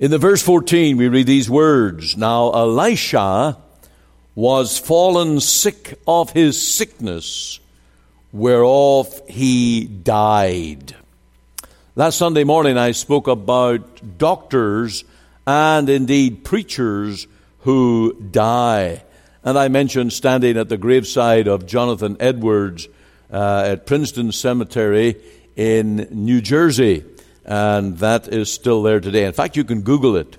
In the verse 14, we read these words, "Now Elisha was fallen sick of his sickness, whereof he died." Last Sunday morning, I spoke about doctors and indeed preachers who die. And I mentioned standing at the graveside of Jonathan Edwards at Princeton Cemetery in New Jersey. And that is still there today. In fact, you can Google it.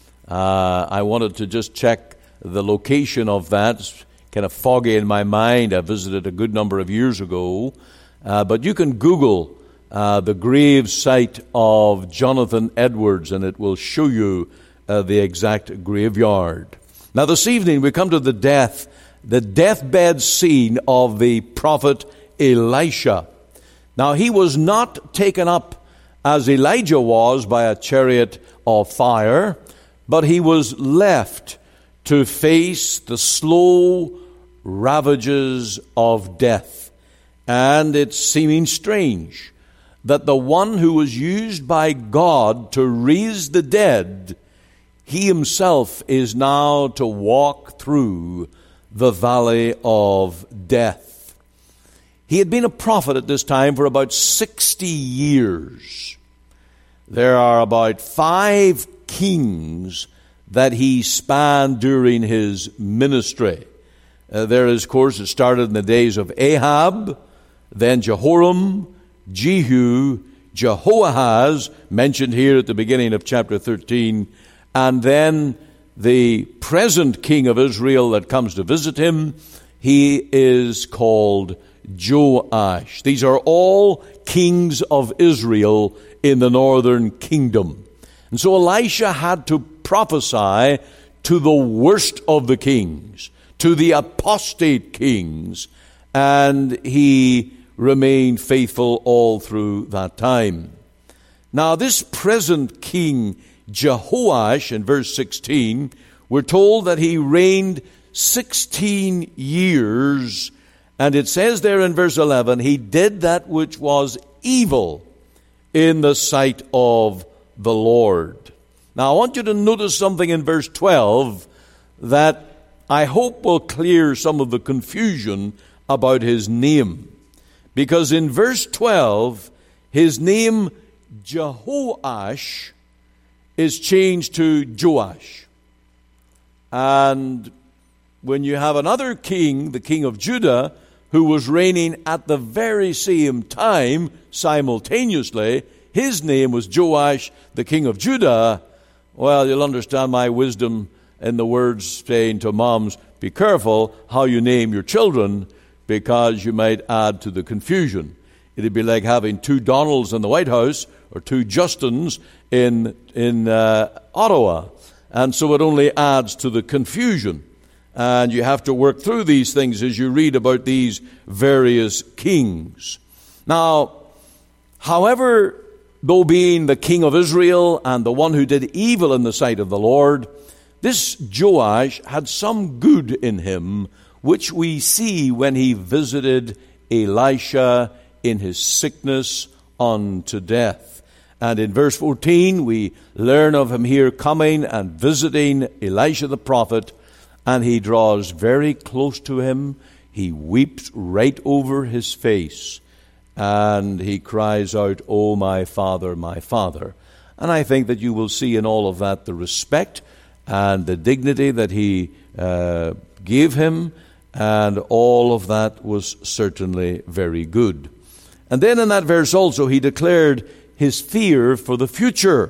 I wanted to just check the location of that. It's kind of foggy in my mind. I visited a good number of years ago. But you can Google the grave site of Jonathan Edwards, and it will show you the exact graveyard. Now, this evening, we come to the deathbed scene of the prophet Elisha. Now, he was not taken up as Elijah was by a chariot of fire, but he was left to face the slow ravages of death. And it's seeming strange that the one who was used by God to raise the dead, he himself is now to walk through the valley of death. He had been a prophet at this time for about 60 years. There are about 5 kings that he spanned during his ministry. There is, of course, it started in the days of Ahab, then Jehoram, Jehu, Jehoahaz, mentioned here at the beginning of chapter 13, and then the present king of Israel that comes to visit him, he is called Joash. These are all kings of Israel in the northern kingdom. And so Elisha had to prophesy to the worst of the kings, to the apostate kings, and he remained faithful all through that time. Now, this present king Jehoash, in verse 16, we're told that he reigned 16 years, and it says there in verse 11, he did that which was evil in the sight of the Lord. Now, I want you to notice something in verse 12 that I hope will clear some of the confusion about his name. Because in verse 12, his name Jehoash is changed to Joash. And when you have another king, the king of Judah, who was reigning at the very same time, simultaneously, his name was Joash, the king of Judah. Well, you'll understand my wisdom in the words saying to moms, be careful how you name your children, because you might add to the confusion. It'd be like having 2 Donalds in the White House or 2 Justins in Ottawa. And so it only adds to the confusion. And you have to work through these things as you read about these various kings. Now, however, though being the king of Israel and the one who did evil in the sight of the Lord, this Joash had some good in him, which we see when he visited Elisha in his sickness unto death. And in verse 14, we learn of him here coming and visiting Elisha the prophet, and he draws very close to him. He weeps right over his face, and he cries out, "Oh, my father, my father." And I think that you will see in all of that the respect and the dignity that he gave him, and all of that was certainly very good. And then in that verse also, he declared his fear for the future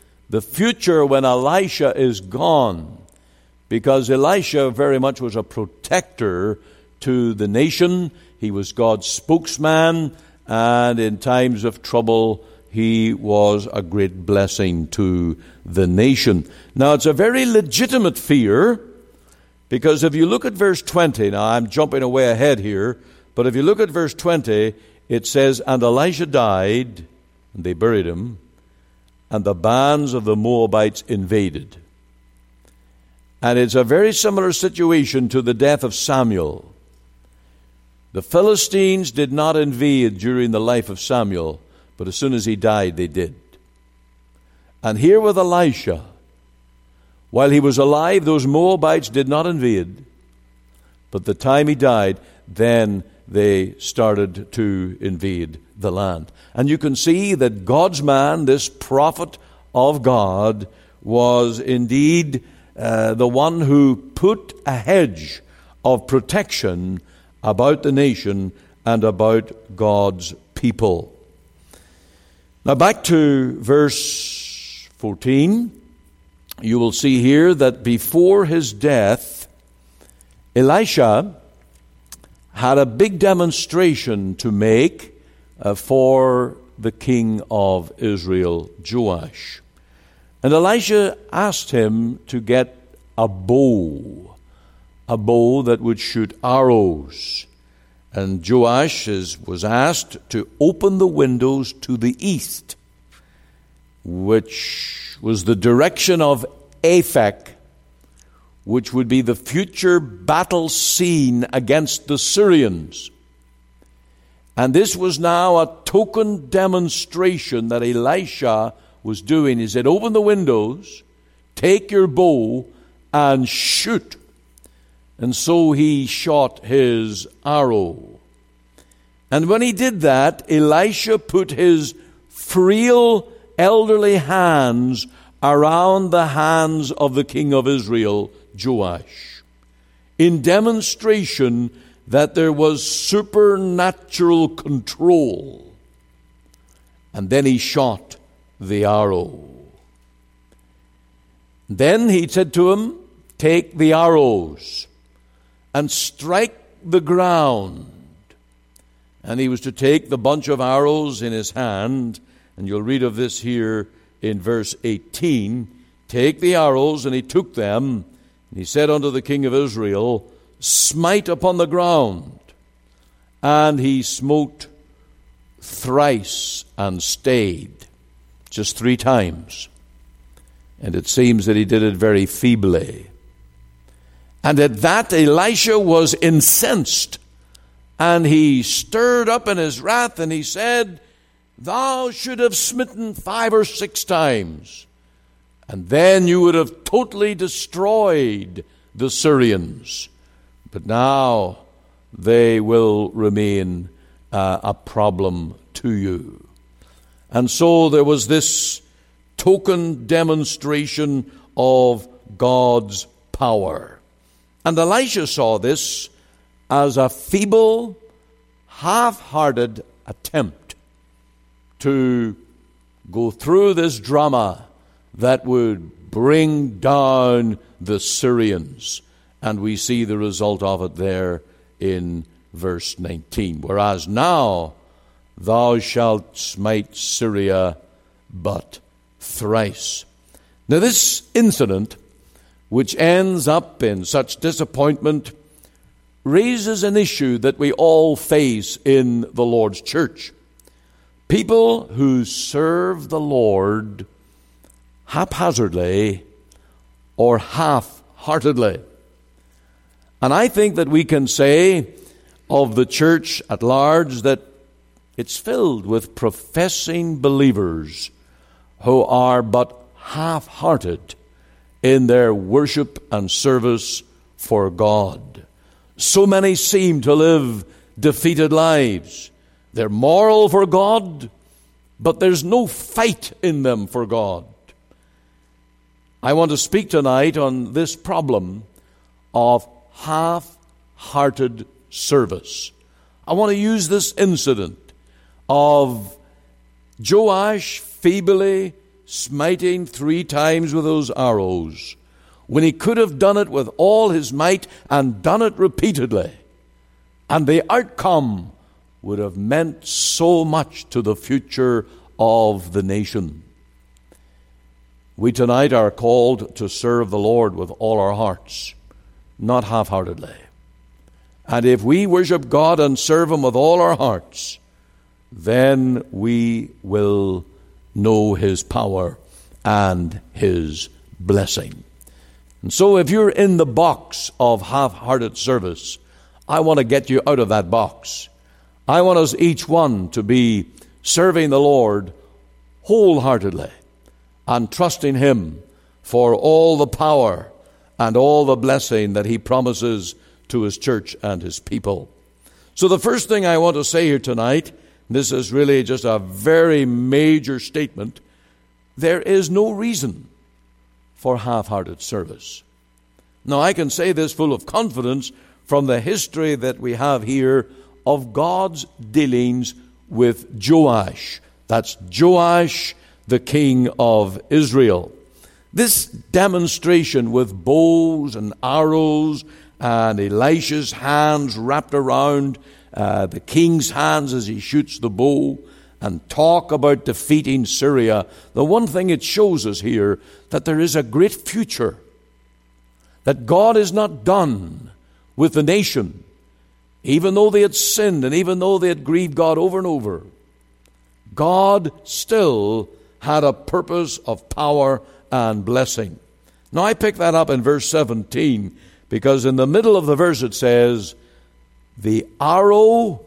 when Elisha is gone, because Elisha very much was a protector to the nation. He was God's spokesman, and in times of trouble, he was a great blessing to the nation. Now, it's a very legitimate fear, because if you look at verse 20, now I'm jumping away ahead here, but if you look at verse 20, it says, "And Elisha died, and they buried him, and the bands of the Moabites invaded." And it's a very similar situation to the death of Samuel. The Philistines did not invade during the life of Samuel, but as soon as he died, they did. And here with Elisha, While he was alive, those Moabites did not invade. But the time he died, then they started to invade the land. And you can see that God's man, this prophet of God, was indeed the one who put a hedge of protection about the nation and about God's people. Now back to verse 14. You will see here that before his death, Elisha had a big demonstration to make for the king of Israel, Joash. And Elisha asked him to get a bow that would shoot arrows. And Joash was asked to open the windows to the east, which was the direction of Aphek, which would be the future battle scene against the Syrians. And this was now a token demonstration that Elisha was doing. He said, open the windows, take your bow, and shoot. And so he shot his arrow. And when he did that, Elisha put his frail, elderly hands around the hands of the king of Israel, Joash, in demonstration that there was supernatural control. And then he shot the arrow. Then he said to him, take the arrows and strike the ground. And he was to take the bunch of arrows in his hand, and you'll read of this here in verse 18. Take the arrows, and he took them, and he said unto the king of Israel, smite upon the ground. And he smote thrice and stayed, just 3 times. And it seems that he did it very feebly. And at that Elisha was incensed, and he stirred up in his wrath, and he said, thou should have smitten 5 or 6 times, and then you would have totally destroyed the Syrians. But now they will remain a problem to you. And so there was this token demonstration of God's power. And Elisha saw this as a feeble, half-hearted attempt to go through this drama that would bring down the Syrians. And we see the result of it there in verse 19. Whereas now thou shalt smite Syria but thrice. Now this incident, which ends up in such disappointment, raises an issue that we all face in the Lord's church. People who serve the Lord haphazardly or half-heartedly. And I think that we can say of the church at large that it's filled with professing believers who are but half-hearted in their worship and service for God. So many seem to live defeated lives. They're moral for God, but there's no fight in them for God. I want to speak tonight on this problem of half-hearted service. I want to use this incident of Joash feebly smiting 3 times with those arrows, when he could have done it with all his might and done it repeatedly. And the outcome would have meant so much to the future of the nation. We tonight are called to serve the Lord with all our hearts, not half-heartedly. And if we worship God and serve Him with all our hearts, then we will know His power and His blessing. And so if you're in the box of half-hearted service, I want to get you out of that box. I want us each one to be serving the Lord wholeheartedly and trusting Him for all the power and all the blessing that he promises to his church and his people. So the first thing I want to say here tonight, this is really just a very major statement. There is no reason for half-hearted service. Now, I can say this full of confidence from the history that we have here of God's dealings with Joash. That's Joash, the king of Israel. This demonstration with bows and arrows and Elisha's hands wrapped around the king's hands as he shoots the bow, and talk about defeating Syria, the one thing it shows us here, that there is a great future, that God is not done with the nation, even though they had sinned and even though they had grieved God over and over. God still had a purpose of power and blessing. Now I pick that up in verse 17, because in the middle of the verse it says, the arrow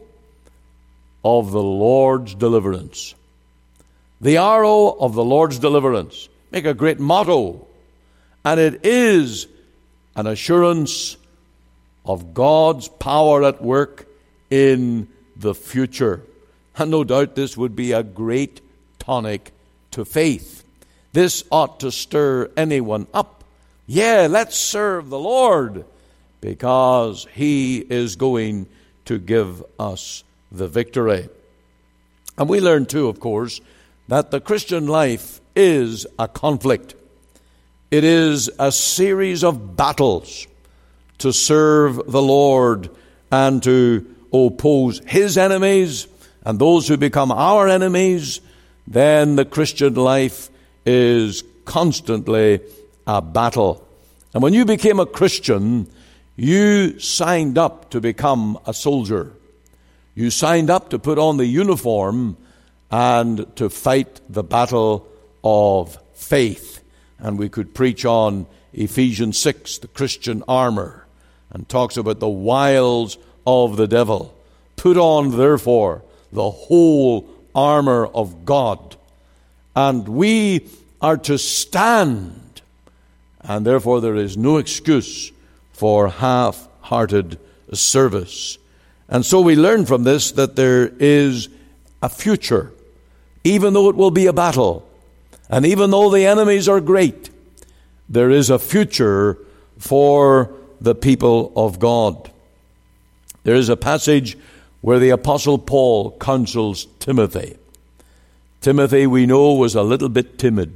of the Lord's deliverance. The arrow of the Lord's deliverance. Make a great motto. And it is an assurance of God's power at work in the future. And no doubt this would be a great tonic to faith. This ought to stir anyone up. Yeah, let's serve the Lord, because he is going to give us the victory. And we learn too, of course, that the Christian life is a conflict. It is a series of battles to serve the Lord and to oppose his enemies and those who become our enemies. Then the Christian life is constantly a battle. And when you became a Christian, you signed up to become a soldier. You signed up to put on the uniform and to fight the battle of faith. And we could preach on Ephesians 6, the Christian armor, and talks about the wiles of the devil. Put on, therefore, the whole armor of God. And we are to stand. And therefore there is no excuse for half-hearted service. And so we learn from this that there is a future, even though it will be a battle, and even though the enemies are great, there is a future for the people of God. There is a passage where the Apostle Paul counsels Timothy. Timothy, we know, was a little bit timid.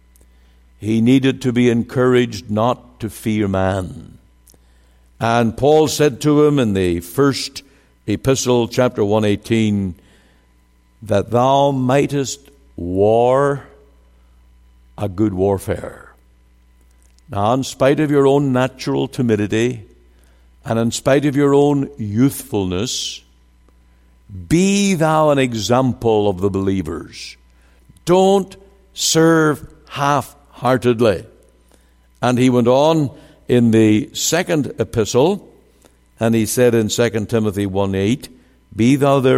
He needed to be encouraged not to fear man. And Paul said to him in the first epistle, chapter 1:18, that thou mightest war a good warfare. Now, in spite of your own natural timidity and in spite of your own youthfulness, be thou an example of the believers. Don't serve half-heartedly. And he went on in the second epistle, and he said in 2 Timothy 1:8, be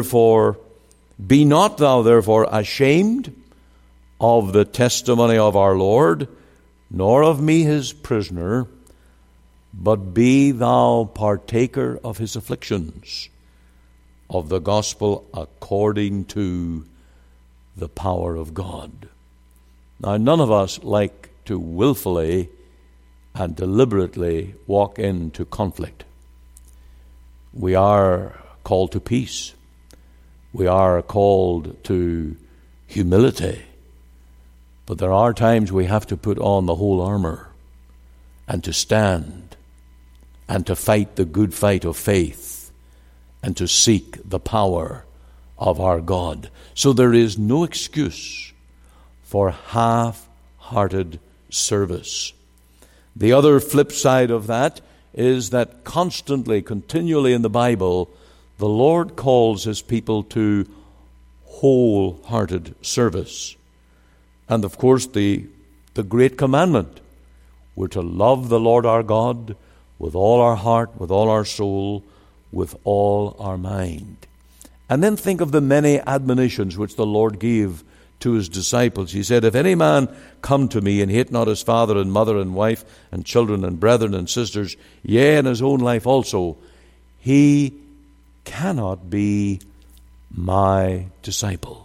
not thou therefore ashamed of the testimony of our Lord, nor of me his prisoner, but be thou partaker of his afflictions, of the gospel according to the power of God. Now, none of us like to willfully and deliberately walk into conflict. We are called to peace. We are called to humility. But there are times we have to put on the whole armor and to stand and to fight the good fight of faith and to seek the power of our God. So there is no excuse for half-hearted service. The other flip side of that is that constantly, continually in the Bible, the Lord calls his people to wholehearted service. And of course, the great commandment, we're to love the Lord our God with all our heart, with all our soul, with all our mind. And then think of the many admonitions which the Lord gave to his disciples. He said, if any man come to me and hate not his father and mother and wife and children and brethren and sisters, yea, and his own life also, he cannot be my disciple.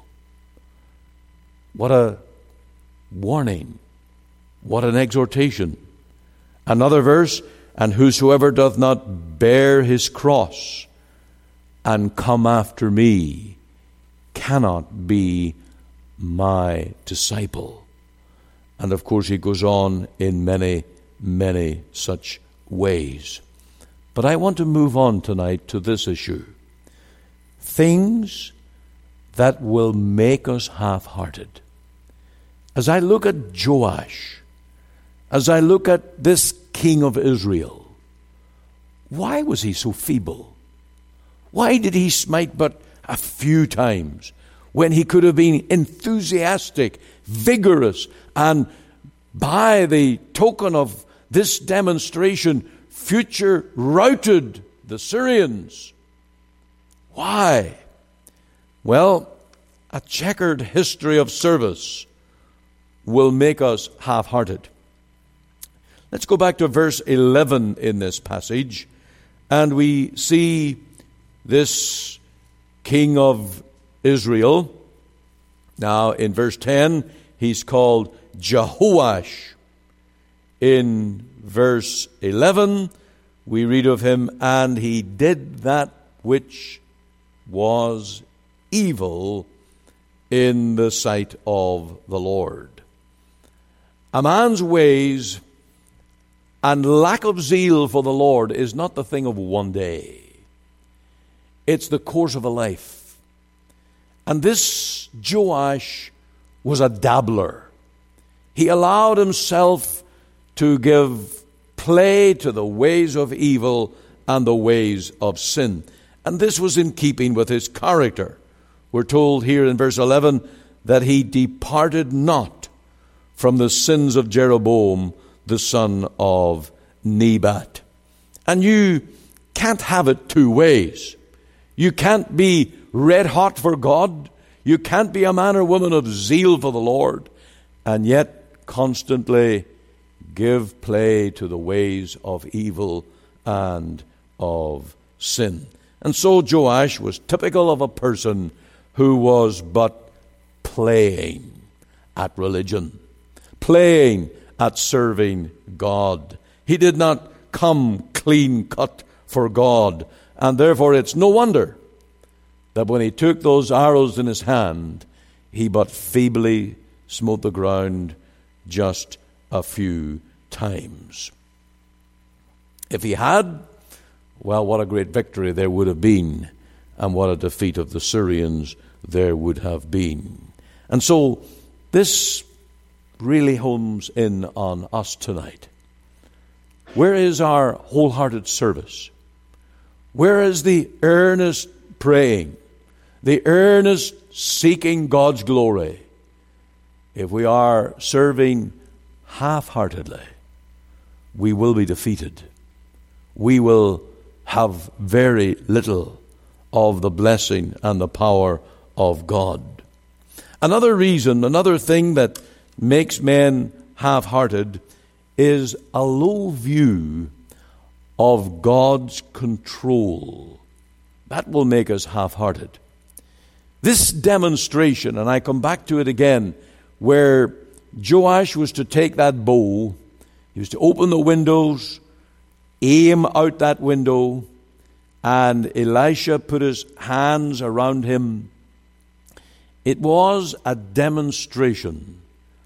What a warning. What an exhortation. Another verse, and whosoever doth not bear his cross and come after me cannot be my disciple. And of course he goes on in many, many such ways. But I want to move on tonight to this issue. Things that will make us half-hearted. As I look at Joash, as I look at this king of Israel, why was he so feeble? Why did he smite but a few times when he could have been enthusiastic, vigorous, and by the token of this demonstration, future routed the Syrians? Why? Well, a checkered history of service will make us half-hearted. Let's go back to verse 11 in this passage, and we see this king of Israel. Now, in verse 10, he's called Jehoash. In verse 11, we read of him, and he did that which was evil in the sight of the Lord. A man's ways and lack of zeal for the Lord is not the thing of one day. It's the course of a life. And this Joash was a dabbler. He allowed himself to give play to the ways of evil and the ways of sin. And this was in keeping with his character. We're told here in verse 11 that he departed not from the sins of Jeroboam, the son of Nebat. And you can't have it two ways. You can't be red hot for God. You can't be a man or woman of zeal for the Lord, and yet constantly give play to the ways of evil and of sin. And so Joash was typical of a person who was but playing at religion, playing at serving God. He did not come clean cut for God, and therefore it's no wonder that when he took those arrows in his hand, he but feebly smote the ground just a few times. If he had, well, what a great victory there would have been, and what a defeat of the Syrians there would have been. And so this really homes in on us tonight. Where is our wholehearted service? Where is the earnest praying, the earnest seeking God's glory? If we are serving half-heartedly, we will be defeated. We will have very little of the blessing and the power of God. Another reason, another thing that makes men half-hearted is a low view of God's control. That will make us half-hearted. This demonstration, and I come back to it again, where Joash was to take that bow, he was to open the windows, aim out that window, and Elisha put his hands around him. It was a demonstration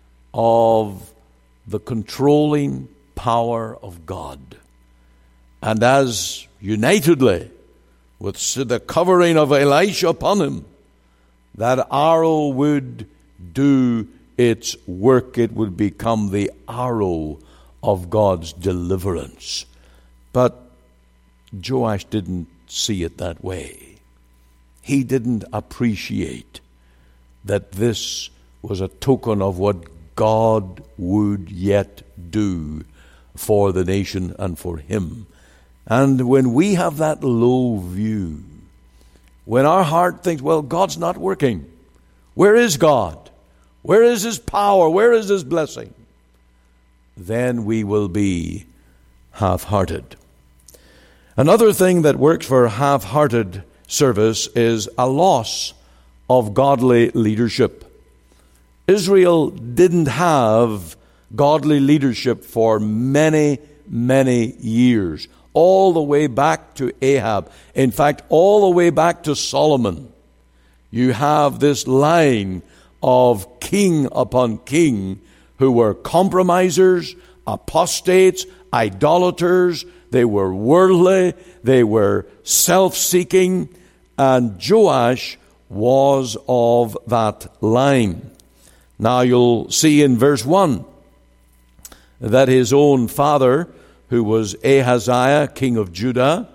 of the controlling power of God. And as unitedly, with the covering of Elisha upon him, that arrow would do its work. It would become the arrow of God's deliverance. But Joash didn't see it that way. He didn't appreciate that this was a token of what God would yet do for the nation and for him. And when we have that low view, when our heart thinks, well, God's not working. Where is God? Where is His power? Where is His blessing? Then we will be half-hearted. Another thing that works for half-hearted service is a loss of godly leadership. Israel didn't have godly leadership for many, many years, all the way back to Ahab. In fact, all the way back to Solomon. You have this line of king upon king who were compromisers, apostates, idolaters. They were worldly, they were self-seeking, and Joash was of that line. Now you'll see in verse 1 that his own father, who was Ahaziah, king of Judah,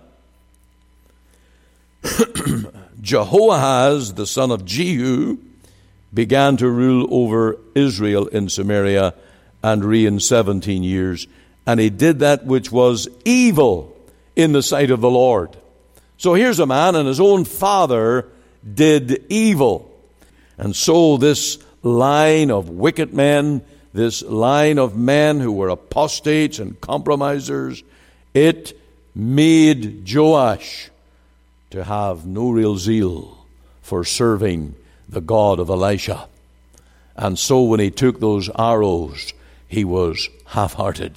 Jehoahaz, the son of Jehu, began to rule over Israel in Samaria and reigned 17 years. And he did that which was evil in the sight of the Lord. So here's a man, and his own father did evil. And so this line of wicked men, this line of men who were apostates and compromisers, it made Joash to have no real zeal for serving the God of Elisha. And so when he took those arrows, he was half-hearted.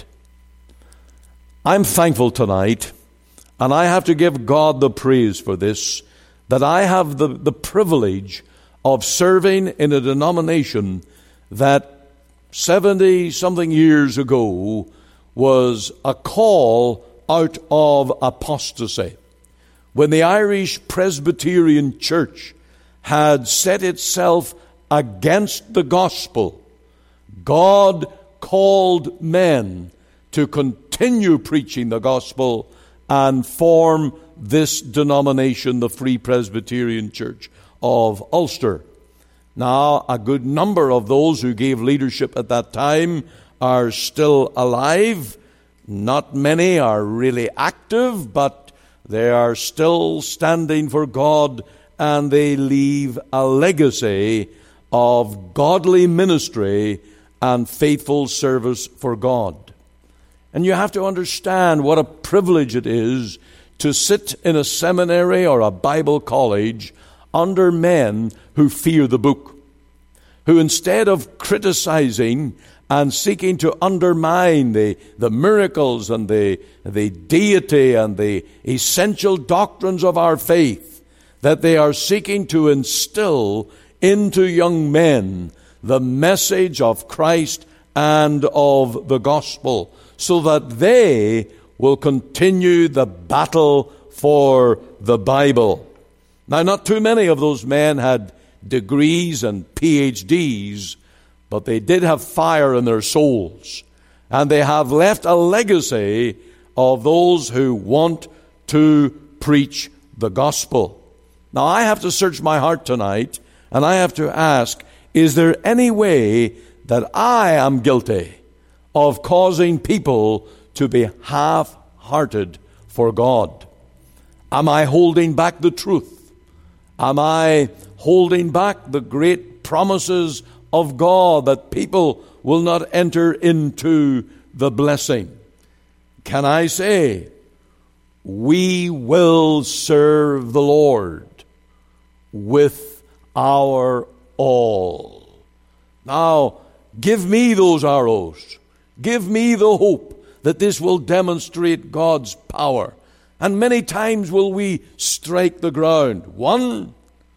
I'm thankful tonight, and I have to give God the praise for this, that I have the privilege of serving in a denomination that 70-something years ago was a call out of apostasy. When the Irish Presbyterian Church had set itself against the gospel, God called men to continue preaching the gospel and form this denomination, the Free Presbyterian Church of Ulster. Now, a good number of those who gave leadership at that time are still alive. Not many are really active, but they are still standing for God, and they leave a legacy of godly ministry and faithful service for God. And you have to understand what a privilege it is to sit in a seminary or a Bible college under men who fear the book, who instead of criticizing and seeking to undermine the miracles and the deity and the essential doctrines of our faith, that they are seeking to instill into young men the message of Christ and of the gospel, so that they will continue the battle for the Bible. Now, not too many of those men had degrees and PhDs, but they did have fire in their souls. And they have left a legacy of those who want to preach the gospel. Now, I have to search my heart tonight, and I have to ask, is there any way that I am guilty of causing people to be half-hearted for God? Am I holding back the truth? Am I holding back the great promises of God that people will not enter into the blessing? Can I say, we will serve the Lord with our all? Now, give me those arrows. Give me the hope that this will demonstrate God's power. And many times will we strike the ground. 1,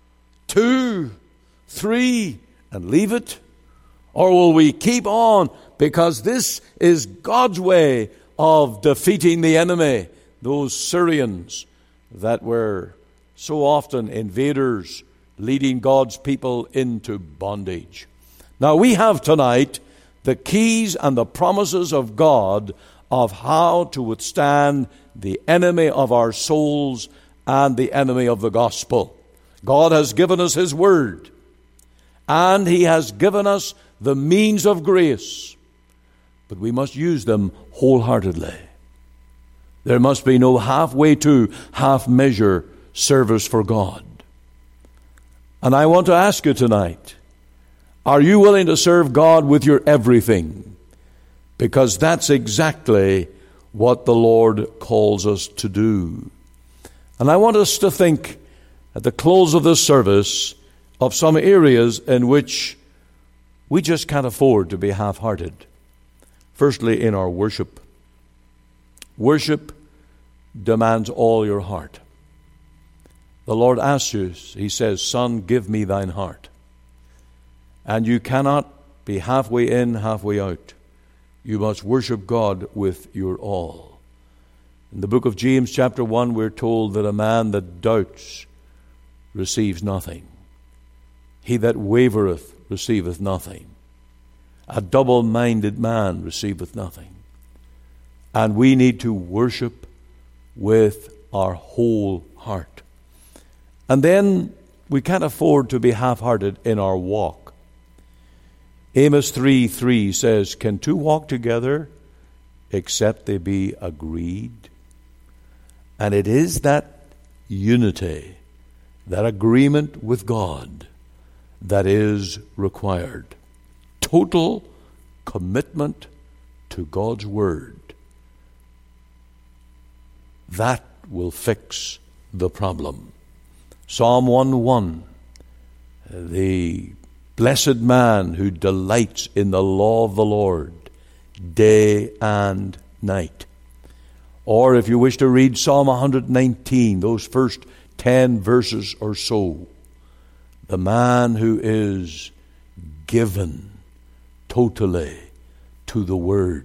2, 3, and leave it? Or will we keep on, because this is God's way of defeating the enemy, those Syrians that were so often invaders leading God's people into bondage. Now we have tonight the keys and the promises of God of how to withstand the enemy of our souls and the enemy of the gospel. God has given us His Word, and He has given us the means of grace, but we must use them wholeheartedly. There must be no halfway to, half-measure service for God. And I want to ask you tonight, Are you willing to serve God with your everything? Because that's exactly what the Lord calls us to do. And I want us to think at the close of this service of some areas in which we just can't afford to be half-hearted. Firstly, in our worship. Worship demands all your heart. The Lord asks you, He says, "Son, give me thine heart." And you cannot be halfway in, halfway out. You must worship God with your all. In the book of James chapter 1, we're told that a man that doubts receives nothing. He that wavereth receiveth nothing. A double-minded man receiveth nothing. And we need to worship with our whole heart. And then we can't afford to be half-hearted in our walk. Amos 3:3 says, "Can two walk together except they be agreed?" And it is that unity, that agreement with God, that is required. Total commitment to God's Word. That will fix the problem. Psalm 1:1, the blessed man who delights in the law of the Lord day and night. Or if you wish to read Psalm 119, those first 10 verses or so, the man who is given totally to the Word.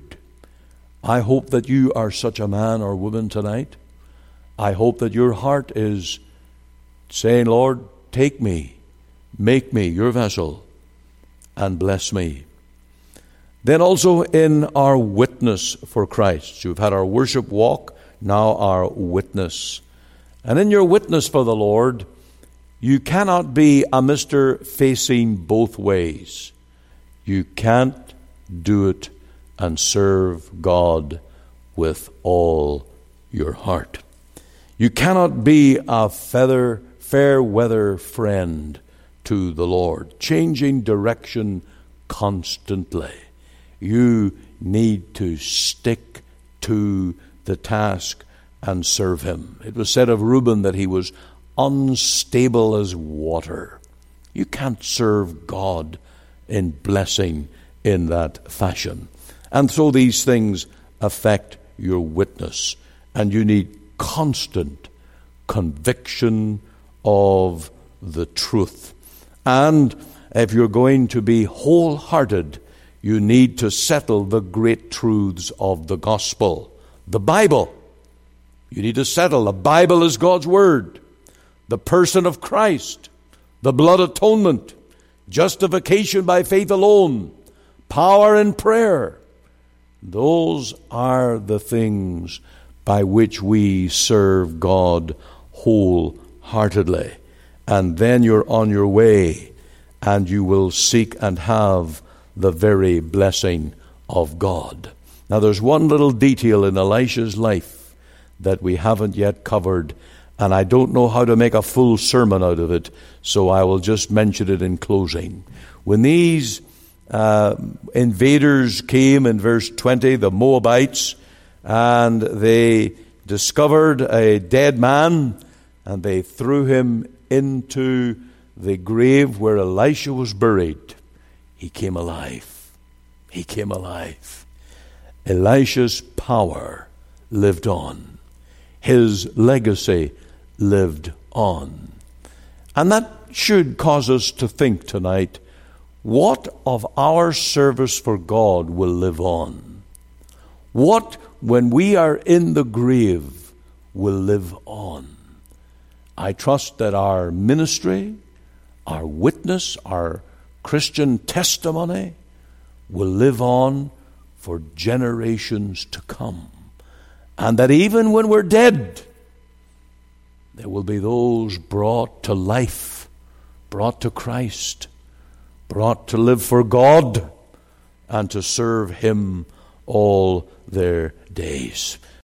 I hope that you are such a man or woman tonight. I hope that your heart is saying, "Lord, take me, make me your vessel, and bless me." Then also in our witness for Christ. You've had our worship walk, now our witness. And in your witness for the Lord, you cannot be a Mr. facing both ways. You can't do it and serve God with all your heart. You cannot be a fair weather friend to the Lord, changing direction constantly. You need to stick to the task and serve Him. It was said of Reuben that he was unstable as water. You can't serve God in blessing in that fashion. And so these things affect your witness, and you need constant conviction of the truth. And if you're going to be wholehearted, you need to settle the great truths of the gospel. The Bible. You need to settle. The Bible is God's Word. The person of Christ. The blood atonement. Justification by faith alone. Power in prayer. Those are the things by which we serve God wholeheartedly. And then you're on your way, and you will seek and have the very blessing of God. Now there's one little detail in Elisha's life that we haven't yet covered, and I don't know how to make a full sermon out of it, so I will just mention it in closing. When these invaders came in verse 20, the Moabites, and they discovered a dead man, and they threw him into the grave where Elisha was buried. He came alive. He came alive. Elisha's power lived on. His legacy lived on. And that should cause us to think tonight, what of our service for God will live on? What, when we are in the grave, will live on? I trust that our ministry, our witness, our Christian testimony will live on for generations to come. And that even when we're dead, there will be those brought to life, brought to Christ, brought to live for God and to serve Him all their days.